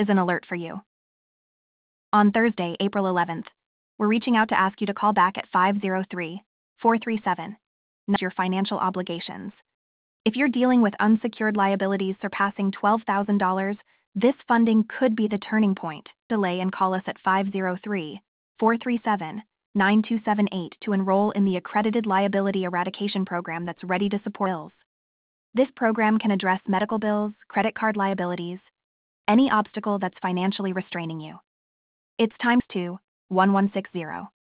is an alert for you. On Thursday, April 11th, we're reaching out to ask you to call back at 503-437, not your financial obligations. If you're dealing with unsecured liabilities surpassing $12,000, this funding could be the turning point. Delay and call us at 503-437-9278 to enroll in the Accredited Liability Eradication Program that's ready to support bills. This program can address medical bills, credit card liabilities, any obstacle that's financially restraining you. It's times 2 1160.